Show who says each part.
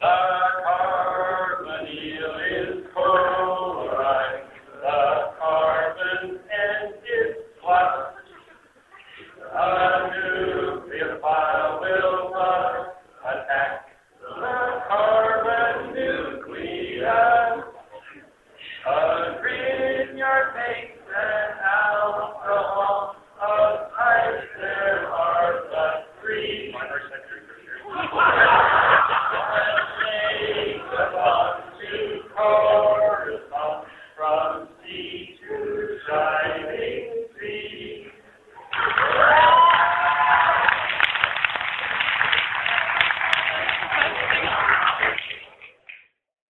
Speaker 1: carbonyl is chloride. The carbon end is plus. A nucleophile will attack the carbon nucleus. A Grignard makes an alcohol of ice. There are but three. And make the bond to correspond from